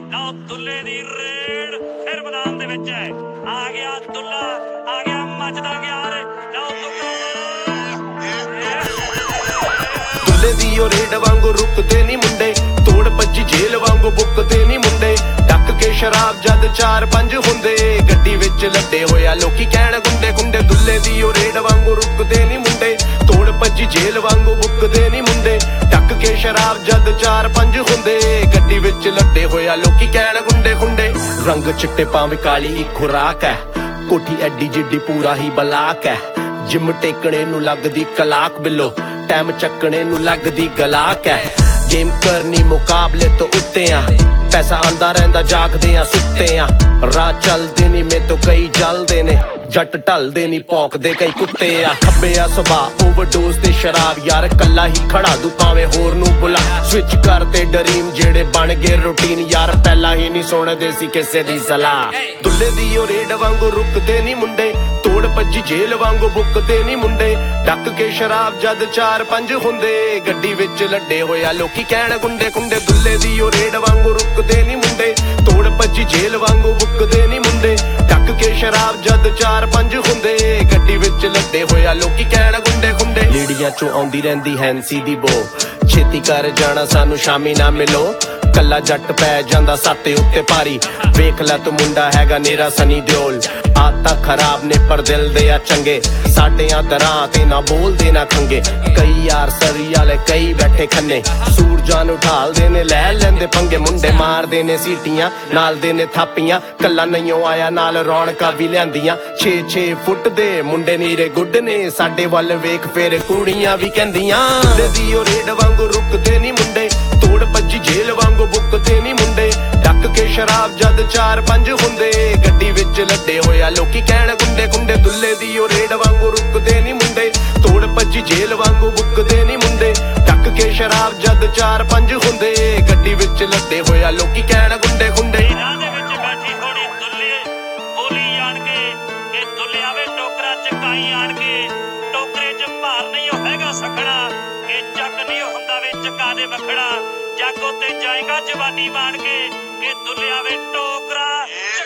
ਲਓ ਦੁੱਲੇ ਦੀ ਰੇਡ ਫਿਰ ਮੈਦਾਨ ਦੇ ਵਿੱਚ ਹੈ। ਆ ਗਿਆ ਦੁੱਲਾ, ਆ ਗਿਆ ਮੱਚਦਾ ਗਿਆਰ। ਲਓ ਦੁੱਲੇ ਦੀ ਉਹ ਰੇਡ ਵਾਂਗੂ ਰੁਕਦੇ ਨੀ ਮੁੰਡੇ, ਤੋੜ ਭੱਜੀ ਜੇਲ੍ਹ ਵਾਂਗੂ ਬੁੱਕਦੇ ਨੀ ਮੁੰਡੇ। ਡੱਕ ਕੇ ਸ਼ਰਾਬ ਜਦ 4-5 ਹੁੰਦੇ, ਗੱਡੀ ਵਿੱਚ ਲੱਡੇ ਹੋਇਆ ਲੋਕੀ ਕਹਿਣ ਗੁੰਡੇ ਗੁੰਡੇ। ਦੁੱਲੇ ਦੀ ਉਹ ਰੇਡ ਵਾਂਗੂ ਰੁਕਦੇ ਨੀ ਮੁੰਡੇ, ਤੋੜ ਭੱਜੀ ਜੇਲ੍ਹ ਵਾਂਗੂ ਬੁੱਕਦੇ ਨੀ ਮੁੰਡੇ। ਡੱਕ ਕੇ ਸ਼ਰਾਬ ਜਦ 4-5 ਹੁੰਦੇ, ਗੱਡੀ ਵਿੱਚ ਲੱਡੇ ਹੋਇਆ ਲੋਕੀ ਕਹਿਣ ਗੁੰਡੇ ਗੁੰਡੇ। ਰੰਗ ਚਿੱਟੇ ਪਾਵੇਂ ਕਾਲੀ ਇੱਕ ਖੁਰਾਕ ਹੈ, ਕੋਠੀ ਐਡੀ ਜਿੱਡੀ ਪੂਰਾ ਹੀ ਬਲਾਕ ਹੈ। ਜਿਮ ਟੇਕਣੇ ਨੂੰ ਲੱਗਦੀ ਕਲਾਕ ਬਿੱਲੋ, ਟਾਈਮ ਚੱਕਣੇ ਨੂੰ ਲੱਗਦੀ ਗਲਾਕ ਹੈ। ਗੇਮ ਕਰਨੀ ਮੁਕਾਬਲੇ ਤੋਂ ਉੱਤੇ ਆ, ਪੈਸਾ ਆਂਦਾ ਰਹਿੰਦਾ ਜਾਗਦੇ ਆ ਸੁੱਤੇ ਆ। ਰਾਹ ਚੱਲਦੇ ਨੀ ਮੇ ਤੋਂ ਕਈ ਜਲਦੇ ਨੇ, ਜੱਟ ਢਲਦੇ ਨੀ ਭੌਂਕਦੇ ਕਈ ਕੁੱਤੇ ਆ। ਖੱਬੇ ਆ ਸੁਭਾਅ ਓਵਰਡੋਜ਼ ਤੇ ਸ਼ਰਾਬ, ਯਾਰ ਕੱਲਾ ਹੀ ਖੜਾ ਦੂ ਭਾਵੇਂ ਹੋਰ ਨੂੰ ਬੁਲਾ। ਸਵਿਚ ਕਰਤੇ ਡਰੀਮ ਜਿਹੜੇ ਬਣ ਗਏ ਰੂਟੀਨ, ਯਾਰ ਪਹਿਲਾਂ ਹੀ ਨਹੀਂ ਸੁਣਦੇ ਸੀ ਕਿਸੇ ਦੀ ਸਲਾਹ। ਦੁੱਲੇ ਦੀ ਉਹ ਰੇਡ ਵਾਂਗੂ ਰੁਕਦੇ ਨੀ ਮੁੰਡੇ, ਤੋੜ ਭੱਜੀ ਜੇਲ੍ਹ ਵਾਂਗੂ ਬੁੱਕਦੇ ਨੀ ਮੁੰਡੇ। ਡੱਕ ਕੇ ਸ਼ਰਾਬ ਜਦ 4-5 ਹੁੰਦੇ, ਗੱਡੀ ਵਿੱਚ ਲੱਡੇ ਹੋਇਆ ਲੋਕੀ ਕਹਿਣ ਗੁੰਡੇ ਗੁੰਡੇ। ਦੁੱਲੇ ਦੀ ਉਹ ਰੇਡ ਵਾਂਗੂ ਰੁਕਦੇ ਨੀ ਮੁੰਡੇ, ਤੋੜ ਭੱਜੀ ਜੇਲ੍ਹ ਵਾਂਗੂ ਬੁੱਕਦੇ ਨੀ ਮੁੰਡੇ। ਡੱਕ ਕੇ ਸ਼ਰਾਬ ਜਦ 4-5 ਹੁੰਦੇ, ਗੱਡੀ ਵਿੱਚ ਲੱਡੇ ਹੋਇਆ ਲੋਕੀ ਕਹਿਣ ਗੁੰਡੇ ਗੁੰਡੇ। ਲੀੜੀਆਂ ਚੋਂ ਆਉਂਦੀ ਰਹਿੰਦੀ ਹੈਂਸੀ ਦੀ ਬੋ, ਛੇਤੀ ਕਰ ਜਾਣਾ ਸਾਨੂੰ ਸ਼ਾਮੀ ਨਾ ਮਿਲੋ। ਕੱਲਾ ਜੱਟ ਪੈ ਜਾਂਦਾ ਸਾਤੇ ਉੱਤੇ ਭਾਰੀ, ਵੇਖ ਲੈ ਤੂੰ ਮੁੰਡਾ ਹੈਗਾ ਨੇਰਾ ਸਨੀ ਦਿਓਲ। ਆਦਤਾਂ ਖਰਾਬ ਨੇ ਪਰ ਦਿਲ ਦੇ ਆ ਚੰਗੇ, ਸਾਡਿਆਂ ਦਰਾਂ ਤੇ ਨਾ ਬੋਲਦੇ ਨਾ ਖੰਗੇ। ਕਈ ਯਾਰ ਸਰੀ ਵਾਲੇ ਕਈ ਬੈਠੇ ਖੰਨੇ, ਸੂਰਜਾਂ ਨੂੰ ਢਾਲਦੇ ਨੇ ਲੈ ਲੈਂਦੇ ਪੰਗੇ। ਮੁੰਡੇ ਮਾਰਦੇ ਨੇ ਸੀਟੀਆਂ ਨਾਲ ਦੇ ਨੇ ਥਾਪੀਆਂ, ਕੱਲਾ ਨਹੀਂਓ ਆਇਆ ਨਾਲ ਰੌਣਕਾਂ ਵੀ ਲਿਆਂਦੀਆਂ। 6-6 ਫੁੱਟ ਦੇ ਮੁੰਡੇ ਨੀਰੇ ਗੁੱਡ ਨੇ, ਸਾਡੇ ਵੱਲ ਵੇਖ ਫੇਰ ਕੁੜੀਆਂ ਵੀ ਕਹਿੰਦੀਆਂ। ਦੁੱਲੇ ਦੀ ਉਹ ਰੇਡ ਵਾਂਗੂ ਰੁਕਦੇ ਨੀ ਮੁੰਡੇ, ਤੋੜ ਭੱਜੀ ਜੇਲ੍ਹ ਵਾਂਗੂ ਬੁੱਕਦੇ ਨੀ ਮੁੰਡੇ। ਡੱਕ ਕੇ ਸ਼ਰਾਬ ਜਦ 4-5 ਹੁੰਦੇ, ਗੱਡੀ ਵਿੱਚ ਲੱਡੇ ਹੋਇਆ ਲੋਕੀ ਕਹਿਣ ਗੁੰਡੇ ਗੁੰਡੇ। ਦੁੱਲੇ ਦੀ ਉਹ ਰੇਡ ਵਾਂਗੂ ਰੁਕਦੇ ਨੀ ਮੁੰਡੇ, ਤੋੜ ਭੱਜੀ ਜੇਲ੍ਹ ਵਾਂਗੂ ਬੁੱਕਦੇ ਨੀ ਮੁੰਡੇ। ਡੱਕ ਕੇ ਸ਼ਰਾਬ ਜਦ 4-5 ਹੁੰਦੇ, ਗੱਡੀ ਵਿੱਚ ਲੱਡੇ ਹੋਇਆ ਲੋਕੀ ਕਹਿਣ ਗੁੰਡੇ ਗੁੰਡੇ। ਇਹਨਾਂ ਦੇ ਵਿੱਚ ਬੈਠੀ ਥੋੜੀ ਦੁੱਲੇ ਬੋਲੀ ਜਾਣ ਕੇ ਕਿ ਦੁੱਲੇ ਆਵੇ ਟੋਕਰਾ ਚਕਾਈ ਆਣ ਕੇ। ਟੋਕਰੇ 'ਚ ਭਾਰ ਨਹੀਂ ਉਹ ਹੈਗਾ ਸਖਣਾ, ਕਿ ਜੱਗ ਨਹੀਂ ਉਹ ਹੁੰਦਾ ਵੇ ਚਕਾ ਦੇ ਵੱਖੜਾ। ਜੱਗ ਉੱਤੇ ਜਾਏਗਾ ਜਵਾਨੀ ਮਾਣ ਕੇ, ਕਿ ਦੁੱਲੇ ਆਵੇ ਟੋਕਰਾ